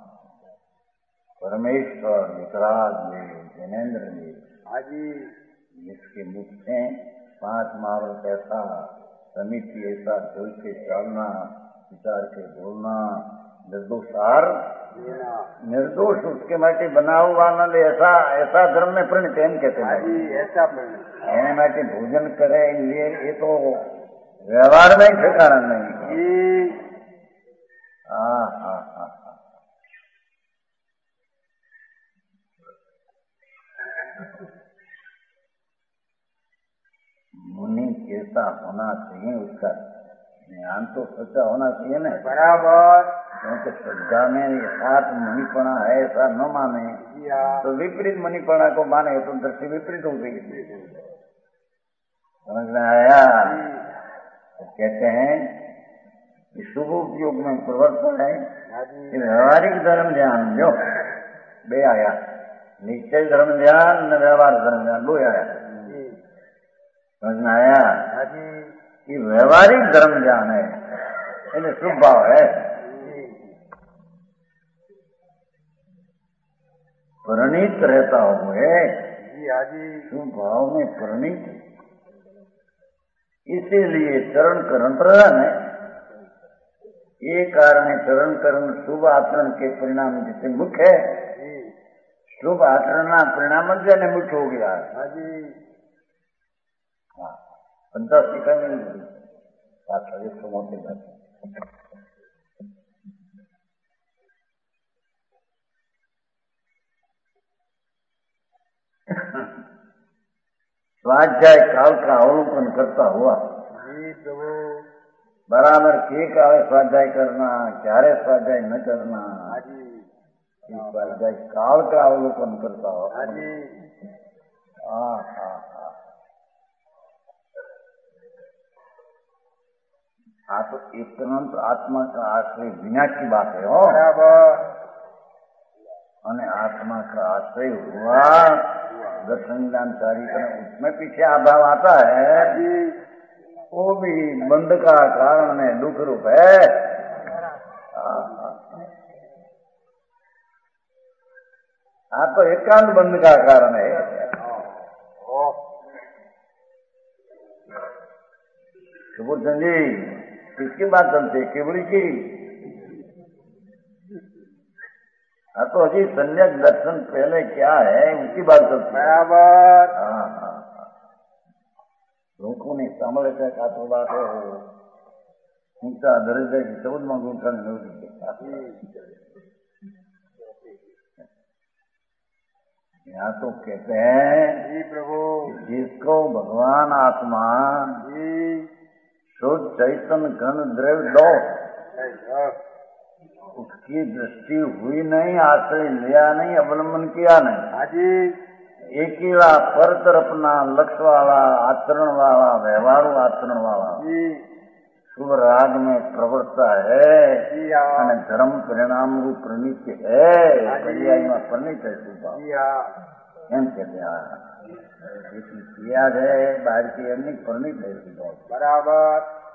परमेश्वर विकराल जी जैनेन्द्र जी હાજી. जिसके मुख से 5 महावर्त ऐसा, समिति ऐसा जोड़ के चलना, विचार के बोलना, निर्दोषार જીના. निर्दोष उसके માટે બનાવવાના ऐसा ऐसा धर्म में प्रणित एम कहते हैं. હાજી. એસા પણ. એને માટે ભોજન કરે એ તો વ્યવહાર में ठिकाना नहीं. જી. हाँ हाँ हाँ. मुनि कैसा होना चाहिए, उसका ज्ञान तो सच्चा होना चाहिए ना. બરાબર. क्योंकि श्रद्धा में यथार्थ मुनिपणा है ऐसा न माने જી હા. तो विपरीत मुनिपणा को माने तो दृष्टि विपरीत हो गई. समझ में आया? तो कहते हैं कि शुभ उपयोग में प्रवर्तन है. હાજી. व्यवहारिक धर्म ध्यान जो बे आया, निश्चय धर्म ध्यान ने व्यवहार धर्म ध्यान दो आया. જી. समझ में आया? હાજી. कि व्यवहारिक धर्म ध्यान है, इन्हें शुभ भाव है. જી. परिणीत रहता हुए જી હાજી. शुभ भाव में परिणीत, इसीलिए चरण करण प्रधान है. ये कारण है चरण करण शुभ आचरण के परिणाम जिससे मुख्य है. જી. शुभ आचरण परिणाम जने मुख्य हो गया. હાજી. 85 का नहीं, 170 स्वाध्याय काल का अवलोकन करता हुआ જી પ્રભુ. बराबर के काले स्वाध्याय करना, क्यारे स्वाध्याय न करना, હાજી. इस स्वाध्याय काल का अवलोकन करता हुआ. હાજી. हाँ हाँ हाँ. हाँ तो एक आत्मा का आश्रय विना की बात है. हो બરાબર. અને आत्मा का आश्रय हुआ दर्शन ज्ञान चारित्र, उसमें पीछे अभाव आता है. જી. वो भी बंध का कारण है, दुख रूप है. हाँ तो एकांत बंध का कारण है. ઓહ. कपूर चंद जी किसकी बात चलती है? केवड़ी की? हाँ तो अजी सम्यक दर्शन पहले क्या है उसकी बात चलती है. બરાબર. हाँ हाँ. લોકોને સાંભળે છે કે આ તો વાત ઊંચા દરજ્જા की चौदमा गुंठन यहाँ तो कहते हैं જી પ્રભુ. जिसको भगवान आत्मा જી. शुद्ध चैतन्य घन द्रव्य दो, જય. उसकी दृष्टि हुई नहीं, आश्रय लिया नहीं, अवलंबन किया नहीं. હાજી. एकेला पर तरफना लक्ष्य वाला आचरण वाला व्यवहारू आचरण वाला જી. शुभ राग में प्रवृत्ता है જી હા. અને ધર્મ પરિણામ રૂપ પ્રણિત है. पर्यायમાં परिणित है शुभ भाव. જી હા. એમ કે જેટલી ક્રિયા છે બહાર की એમની પરિણિત है शुभ भाव. બરાબર.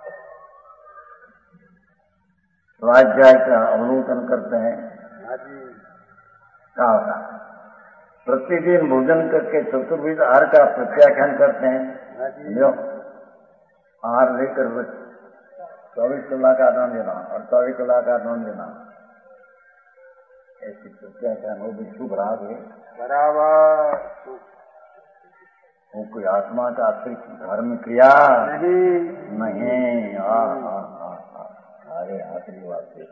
स्वाध्याय का अवलोकन करते हैं. હાજી. क्या होता? प्रतिदिन भोजन करके चतुर्विध आहार का प्रत्याख्यान करते हैं. હાજી. जो आहार लेकर 24 कलाक का आनंद लेना, 48 कलाक का आनंद लेना, ऐसी प्रत्याख्यान वो भी शुभ राग है. બરાબર. वो कोई आत्मा का आश्रित धार्मिक क्रिया નહીં. नहीं. हाँ हाँ हाँ हाँ. अरे आखिरी बात है,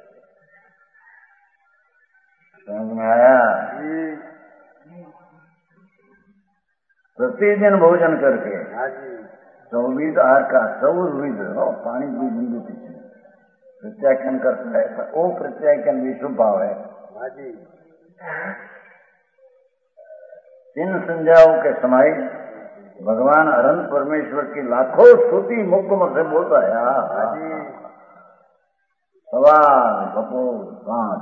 समझ में आया? જી. प्रतिदिन भोजन करके हाँ जी 24 आहार का 24 पानी भी बिंदु प्रत्याख्यान करता है तो वो प्रत्याख्यान भी शुभ भाव है। हाँ जी 3 संध्याओं के समय भगवान अनंत परमेश्वर की लाखों स्तुति मुख से बोलता है। हाँ जी सवार बपोर सांझ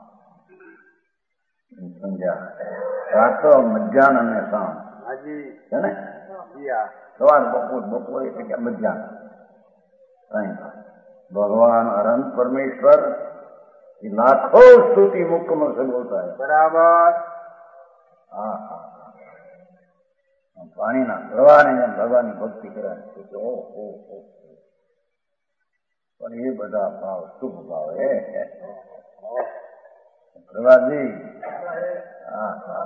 संध्या रातो मध्याह्न અને સાંજ हाँ जी है ना। जी हाँ सवार बपोर बपोर એટલે કે મધ્યાહન भगवान अनंत परमेश्वर की लाखों स्तुति मुख से बोलता है। बराबर हाँ हाँ पानी ना प्रवाह ने भगवान की भक्ति करा पर ये बड़ा भाव शुभ भाव है प्रभा जी। हाँ हाँ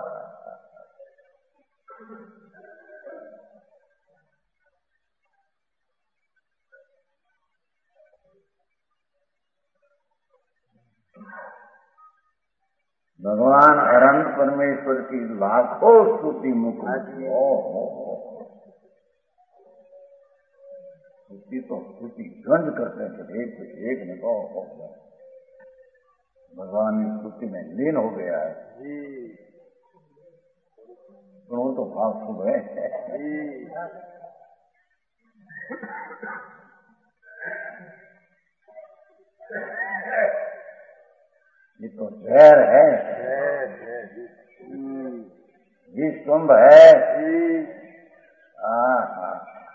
भगवान अनंत परमेश्वर की लाखों स्तुति मुख स्तुति तो स्तुति गंज करते हैं एक ने कहो भगवान की स्तुति में लीन हो गया है जी तो वो तो भाव शुभ है जी ये तो जहर है जी स्तंभ है जी हाँ हाँ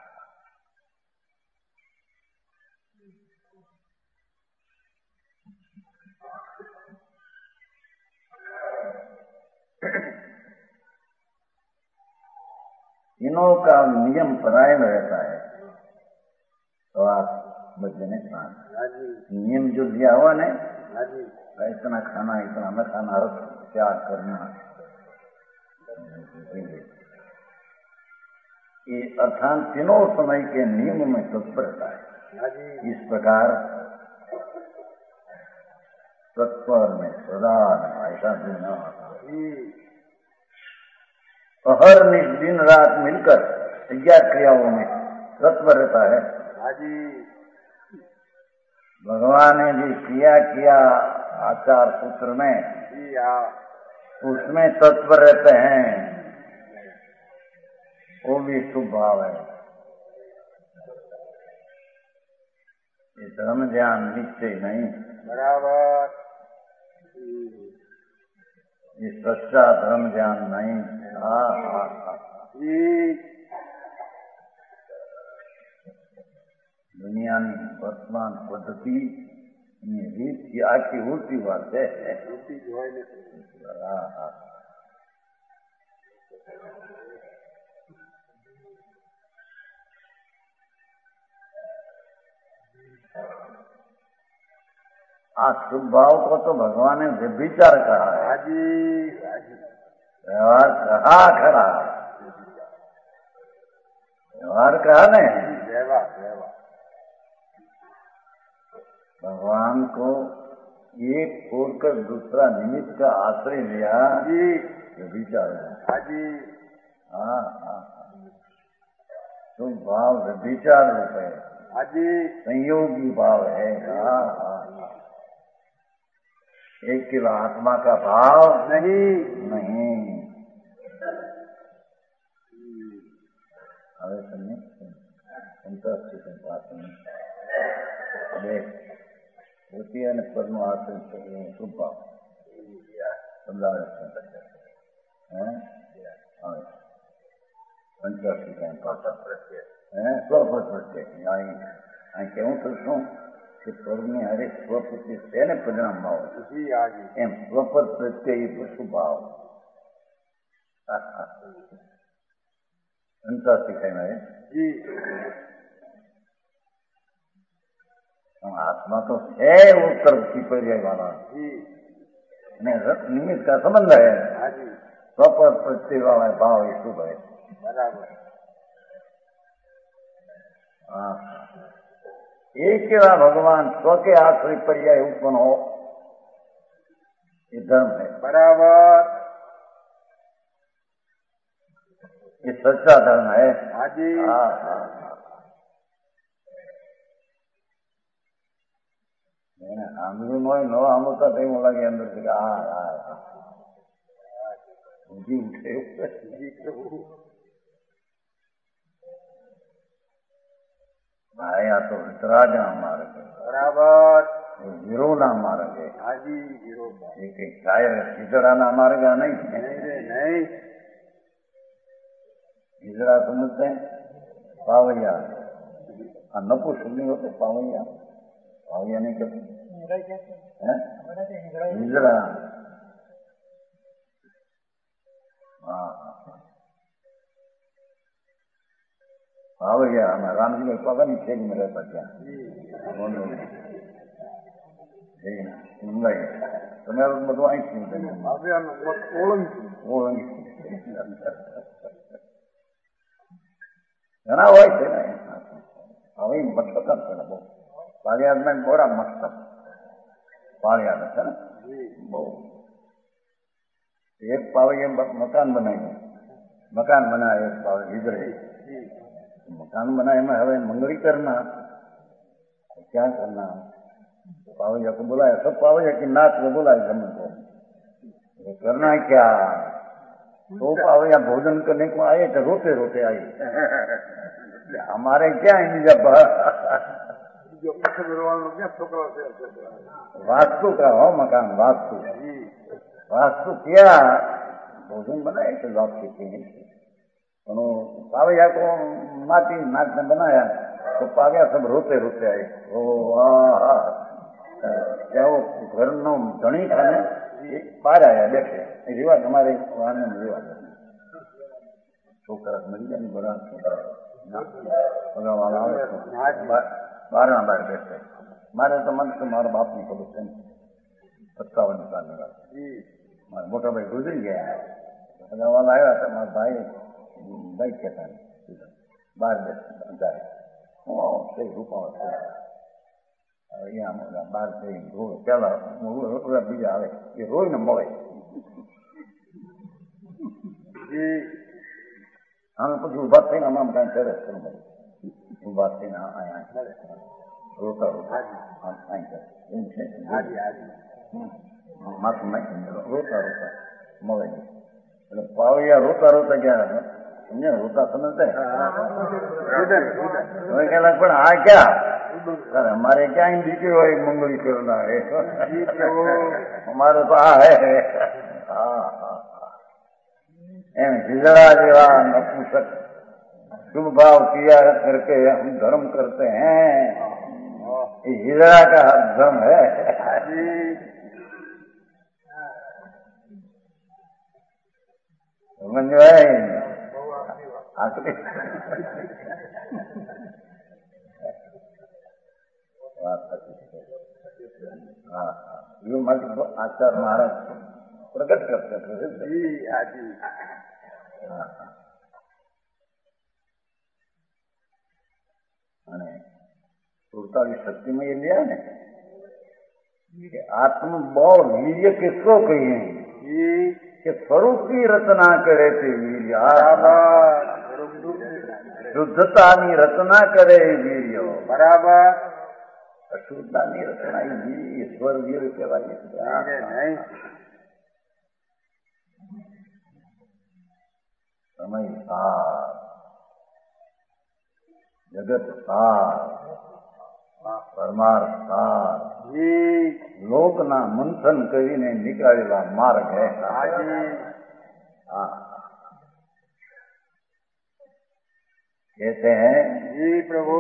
इनों का नियम पराय में रहता है तो आप बचने का नियम जो दिया हुआ ना इतना खाना इतना न खाना रख त्याग करना ये अर्थात तीनों समय के नियम में तत्परता है। इस प्रकार तत्पर में सदा ऐसा दिन तो हर दिन रात मिलकर 11 क्रियाओं में तत्पर रहता है। भगवान ने जी किया आचार सूत्र में उसमें तत्पर रहते हैं वो भी शुभ भाव है। ये धर्म ध्यान निश्चय नहीं बराबर ये सच्चा धर्म ध्यान नहीं। दुनिया की वर्तमान पद्धति રીત की आखी उल्टी बात है। शुभ भाव को तो भगवान ने व्यभिचार कहा है। व्यवहार कहा खरा व्यवहार कहा नहीं भगवान को एक छोड़कर दूसरा निमित्त का आश्रय लिया व्यभिचार है। हाँ शुभ भाव व्यभिचार रूप है संयोगी भाव है। एक केवल आत्मा का भाव नहीं હવે તમને સંતોષથી વાત વૃત્તિ અને પદનું આસન છે એ શુભ ભાવ સમજાવે પંચાસી કાંઈ પાછા સ્વપદ પ્રત્યે અહીં કેવું તો શું કે સ્વર્ગની હરેક સ્વપતિ છે ને પરિણામમાં હોય એમ સ્વપદ પ્રત્યે એ શુભ ભાવ પંચાસી કાંઈ आत्मा तो है उत्तर की पर्याय वाला निमित्त का संबंध है। स्वपद प्रत्यय वाला भाव ये शुभ है। एक केवल भगवान स्व के आश्रय पर्याय उत्पन्न हो ये धर्म है। बराबर ये सच्चा धर्म है। हाँ जी। हाँ हाँ आंदोलन हो न आंदोलता थे लगे अंदर से जी उठे आया तो वितराज ना मार्ग बराबर। वीरो ना मार्ग है। हाँ जी वीरो एक शायर हिजड़ा ना मार्ग नहीं नहीं हिजड़ा समझते हैं पावैया नपु सुनी होते पावैया पावैया नहीं कहते हिजड़ा। हाँ पावैया हमें राम जी में पता नहीं खेल में रहता क्या मुंबई તમે બધું અહીં સુનते ઘણા હોય છે ને હવે મતલબ છે ને બહુ પાળિયાદમાં બહુ મતલબ પાળિયાદ છે ને બહુ એક પાવૈયે મકાન બનાવ્યું મકાન બનાવે એક પાવે હિજરે मकान बनाए में हमें मंगली करना क्या करना पावैया को बुलाया सब पावैया की नाच में बुलाए गम को करना क्या तो पावैया भोजन करने को आए तो रोते रोते आए हमारे क्या है जब वास्तु का हो मकान वास्तु वास्तु क्या भोजन बनाए तो लौट के पावैया को माटी नाक ने बनाया तो पावैया सब रोते रोते आए ओ क्या वो घर नो धनी था ने बाहर आया बैठे रिवाज हमारे वहां में रिवाज छोकरा मिल जाए बड़ा वाला बारह बार बैठे मारे तो मन से मारा बाप ने खबर से 57 साल का मारा मोटा भाई गुजर गया वाला आया था मारा भाई भाई कहता है बाहर जाए रूपा यहाँ बाहर से चला बीजा आए ये रोज न મળે हमें कुछ बात थी ना हम कहीं करे बात थी ना आया रोता रोता मत में रोता रोता મળે એટલે પાવૈયા રોતા રોતા क्या समझे रोता समझते पण आ क्या सर हमारे क्या इंडिके हो एक मंगली करना है हमारे तो आ है एम हिजड़ा जेवा नपुंसक शुभ भाव किया करके हम धर्म करते हैं ये हिजड़ा का धर्म है समझ गए ये मत आचार महाराज प्रकट करते અને 47 शक्ति में ये लिया ने आत्मबल वीर्य किसको कहिए कि स्वरूप की रचना करे थे वीर्य शुद्धता ની રચના કરે વીર્ય બરાબર અશુદ્ધતા ની રચના ઈશ્વર વીર કહેવાય સમય સાર જગત સાર પરમાર્થ સાર લોકના મંથન કરીને નીકાળેલા માર્ગ હે कहते हैं जी प्रभु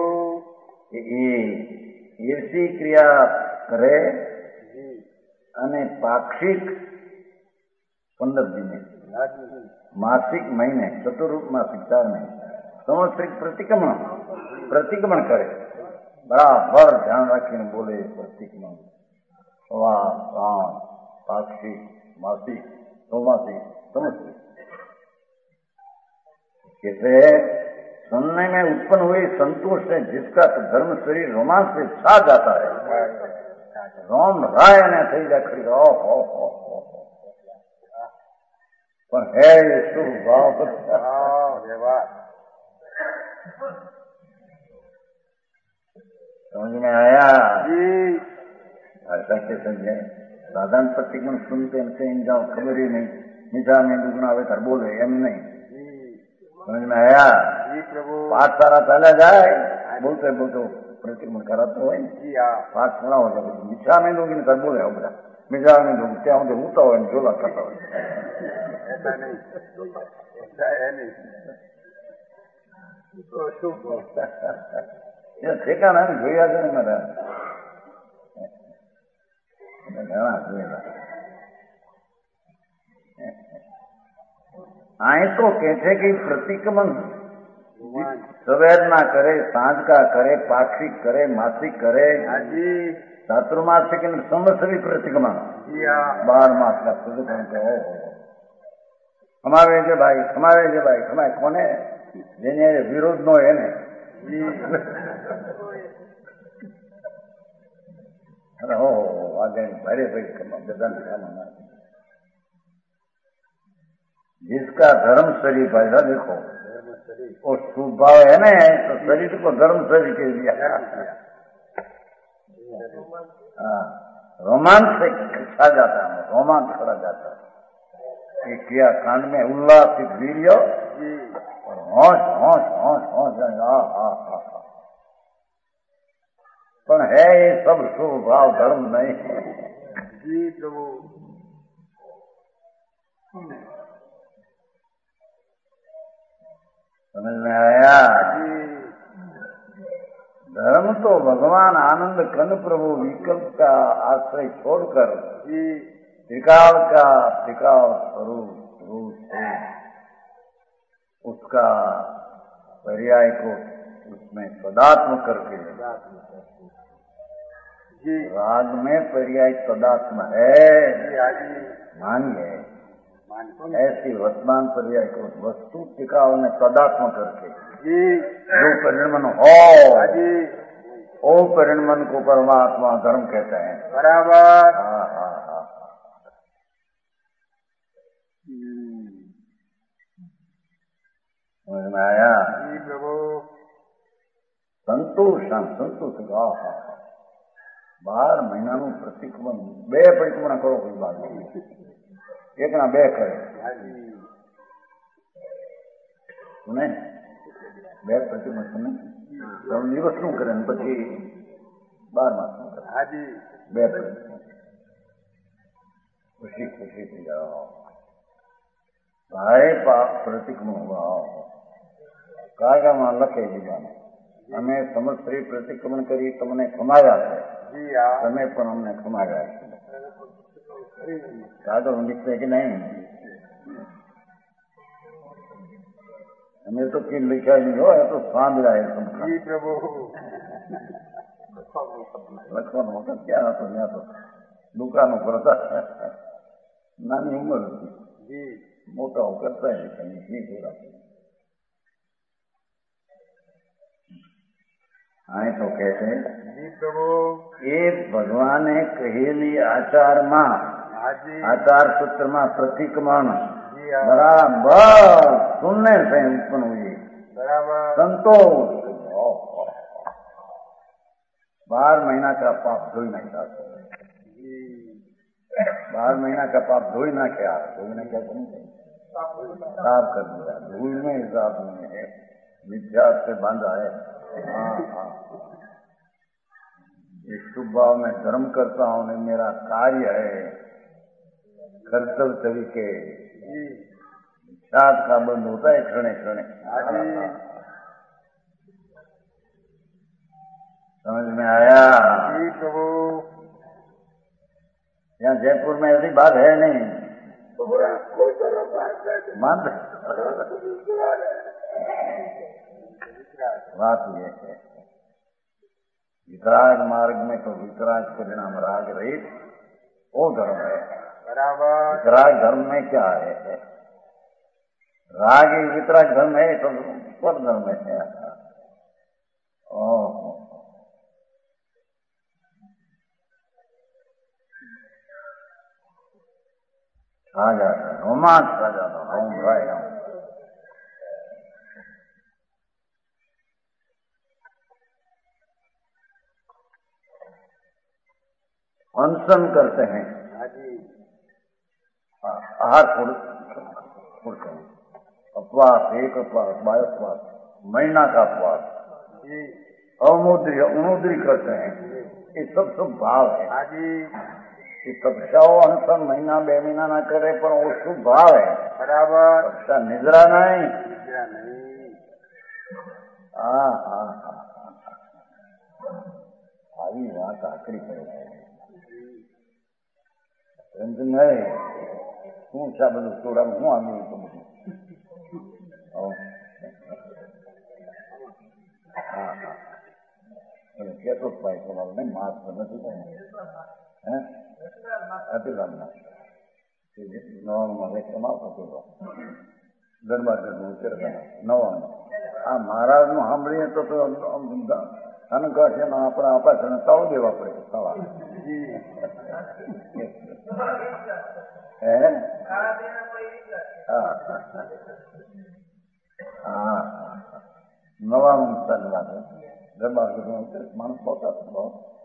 ईर्षी क्रिया करे અને પાક્ષિક 15 દિને માસિક મહિને ચતુર્થ માસિક 4 મહિને સંવત્સરિક પ્રતિક્રમણ કરે બરાબર ધ્યાન રાખીને બોલે પ્રતિક્રમણ સવા સાત પાક્ષિક માસિક चौमासिक संवत्सरिक कहते सुनने में उत्पन्न हुई संतोष है जिसका धर्म शरीर रोमांच से छा जाता है रोम राय ने थी जा खड़ी पर है ये शुभ भाव व्यवहार। समझ में आया? जी ऐसा कैसे समझे? साधारण प्रतिक्रमण सुनते हैं कहीं जाओ खबर ही नहीं, मीठा में दुगना आवे कर बोले एम नहीं। समझ में आया? जी प्रभु। पाठ सारा चला जाए बोलते बोलते प्रतिक्रमण कराते हो जी हाँ। पाठ सुना हो जाए मीठा में दूंगी कर बोले हो बड़ा मीठा में दूंगी क्या होते होता हो झोला करता हो। ऐसा नहीं, ऐसा है नहीं। तो शुभ ठेकाना नहीं જોયા છે ને મારા ઘણા જોયેલા आए तो कहते कि प्रतिक्रमण सवेर ना करे सांझ का करे पाक्षिक करे मासिक करे चातुर्मासिक संवत्सरी प्रतिक्रमण 12 मास का प्रतिक्रमण कहो हमारे जे भाई हमारे कोने जेने विरोध नो है ने अरे हो आगे भारे भाई जिसका धर्म शरीर भाई देखो वो स्वभाव है ना तो शरीर को धर्म शरीर के दिया। हाँ रोमांच से खा जाता है रोमांच करा जाता है किया कांड में उल्लासित वीर्य और होश होश होश होश पर है ये सब स्वभाव धर्म नहीं जी प्रभु। समझ में आया? धर्म तो भगवान आनंद कन प्रभु विकल्प का आश्रय छोड़कर त्रिकाल का त्रिकाल स्वरूप रूप है उसका पर्याय को उसमें पदात्म करके राग में पर्याय पदात्म है मानिए ऐसी वर्तमान पर्याय को वस्तु टिकाव में पदात्म करके जो परिणमन हो वो परिणमन को परमात्मा धर्म कहते हैं। बराबर। हाँ हाँ हाँ समझ में आया? जी प्रभु। संतोष संतोष 12 મહિનાનું પ્રતિક્રમણ 2 પરિક્રમણ કરો કોઈ બાદ એક ના 2 કરે સુને 2 પરિક્રમણ સુને 3 દિવસનું કરે ને પછી 12 માસનું કરે 2 પરિક્રમણ खुशी खुशी थी जाओ भाई पाप प्रतिक्रमण हुआ कायदा में लखे जीवन અમે સમસ્ત્રી પ્રતિક્રમણ કરી તમને ખમાવ્યા છે તમે પણ અમને ખમાવ્યા છે કાગળ લીખશે કે નહીં અમે તો કે लिखा नहीं हो तो સાંભળા है जी प्रभु। લખવાનો વખત ક્યાં હતો ત્યાં તો દુકાનો કરતા નાની ઉંમર હતી મોટાઓ કરતા हाँ तो कहते एक भगवाने कहेली आचार में आचार सूत्र में प्रतिक्रमण बराबर सुनने से उत्पन्न हुई संतोष 12 महीना का पाप धोई नहीं जाता 12 महीना का पाप धोई ना क्या धोई क्या समझे साफ कर दिया धूल में हिसाब नहीं है विद्या से बांधा है। हाँ हाँ इस शुभ भाव में धर्म करता हूँ ने मेरा कार्य है कर्तव्य तरीके साथ का बंद होता है क्षणे क्षणे समझ में आया? प्रभु। यहाँ जयपुर में ऐसी बात है नहीं मंद बात ये है वितराग मार्ग में तो वितराग परिणाम राग रहित वो धर्म है बराबर। वितराग धर्म में क्या है राग ही वितराग धर्म है तो पर धर्म है। आ जाता रोमांच आ जाता अनशन करते हैं, हाँ जी, आहार छोड़ते हैं, उपवास, एक उपवास, 22 उपवास, महीना का उपवास, जी, अवमुद्री अणुद्री करते हैं, ये सब शुभ भाव है। हाँ जी, ये तपस्याओ अनशन महीना 2 महीना ना करे पर वो शुभ भाव है। बराबर, तपस्या निद्रा नहीं। निद्रा नहीं, हाँ हाँ हाँ, આવી વાત આકરી પડે છે. એમ તો નહીં શું છે આ બધું સોડાનું શું આવ્યું હતું બધું? હા હા એટલે કહેતો જ ભાઈ તમારું નહીં માસ તો નથી તમે હે અતિરામના નવાનું વેચવામાં આવતો હતો દરબારગઢનું ઉત્તરગઢ નવાનું આ મહારાજનું સાંભળીએ તો અનકા છે ને આપણા અપાસને તાવ દેવા પડે સવાર હે હા હા નવાનું ચાલવા દે દરબારગઢનું માણસ પોતા બહુ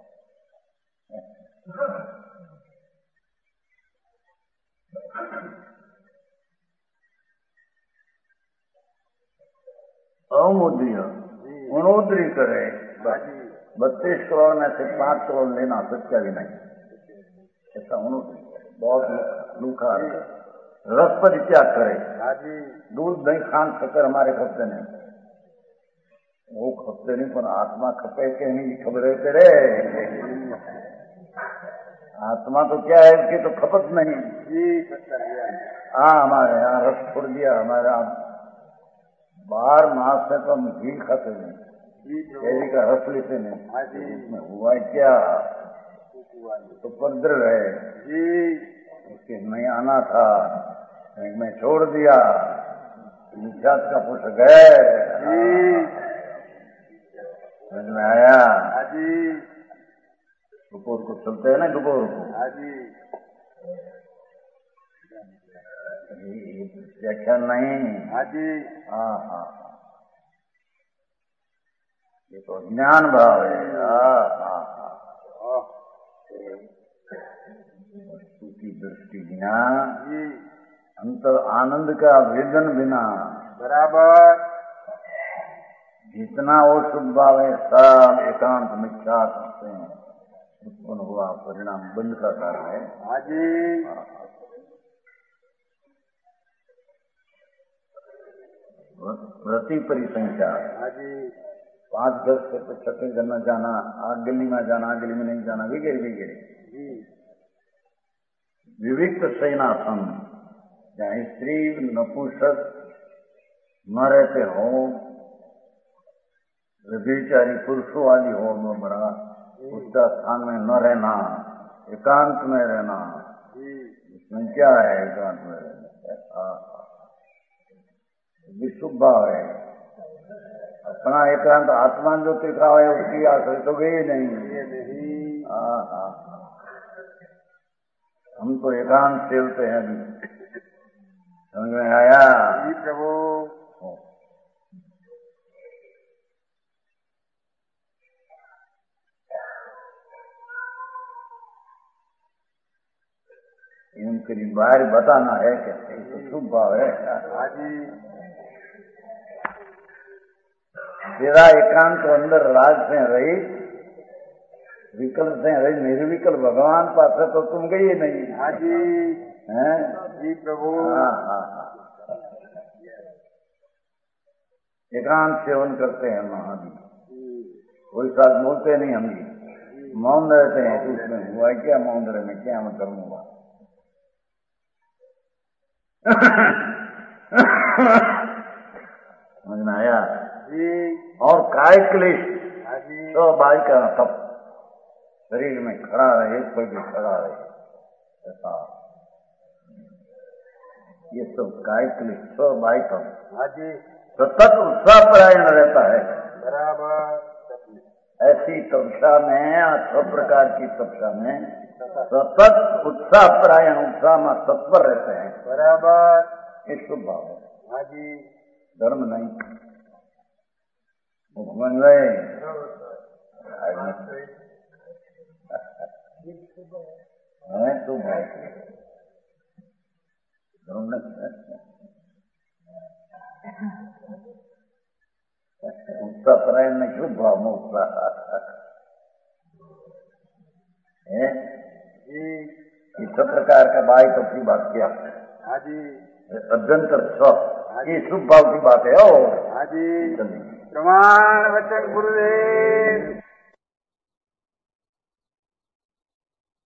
अमुद्रीय उणोदरी करे 32 करोड़ में से 5 करोड़ लेना सच्चा भी नहीं, ऐसा उणोदरी बहुत लूखा रस परित्याग करे, दूध दही खान शक्कर हमारे खपते नहीं, वो खपते नहीं पर आत्मा खपे के नहीं खबर करे। आत्मा तो क्या है उसकी तो खपत नहीं। हाँ हमारे यहाँ रस छोड़ दिया, हमारे यहाँ 12 मास से तो हम घी खाते नहीं, कैरी का रस लेते नहीं, इसमें हुआ क्या उपद्रव है, उसके नहीं आना था, मैं छोड़ दिया, निजात का पुरुष गए, समझ में आया? दुपोर को चलते हैं ना, दुपोर को व्याख्यान नहीं। हाँ हाँ ये तो ज्ञान भाव है। हाँ हाँ हाँ वस्तु की दृष्टि बिना, अंतर आनंद का वेदन बिना, बराबर, जितना वो शुभ भाव है सब एकांत मिथ्या करते हैं, उत्पन्न हुआ परिणाम बंद का कारण है। प्रति परिसंख्या 5 घर से तो 6 घर में जाना, आग गली में जाना, आग गली में नहीं जाना, वगैरह वगैरह। विविक्त शयनासन जहाँ स्त्री नपुंसक न रहते हो, व्यभिचारी पुरुषों वाली हो, बड़ा उसका स्थान में न रहना, एकांत में रहना, इसमें क्या है एकांत में रहना? विशुभ भाव है। अपना एकांत आत्मा जो तिखा है उसकी आश्रय तो गई नहीं। हाँ हाँ हम तो एकांत सेवते हैं अभी, समझ में आया? प्रभु इनके बाहर बताना है क्या? तो शुभ भाव है। तेरा एकांत तो अंदर राज से रही, विकल्प से रही, निर्विकल्प भगवान पास तो तुम गई नहीं। हैं? जी प्रभु। हाँ हाँ हाँ एकांत सेवन करते हैं महादेव, कोई साथ बोलते नहीं, हम भी मौन रहते हैं। तो उसमें हुआ क्या? मौन रहने क्या मतलब हुआ? समझ में आया? और काय क्लेश तो बाई का तप शरीर में खड़ा रहे, कोई भी खड़ा रहे, ऐसा ये सब काय क्लेश तो बाई तप सतत उत्साह परायण रहता है। बराबर। ऐसी तपस्या में 6 प्रकार की तपस्या में सतत उत्साह परायण, उत्साह में तत्पर रहते हैं। बराबर। ये शुभ भाव है, धर्म नहीं। भगवान भाई शुभ भाव उत्साह परायण में शुभ भाव में उत्साह है। इस प्रकार का बाई तो की बात किया अध्यंतर ये शुभ भाव की बात है। प्रमाण वचन गुरुदेव।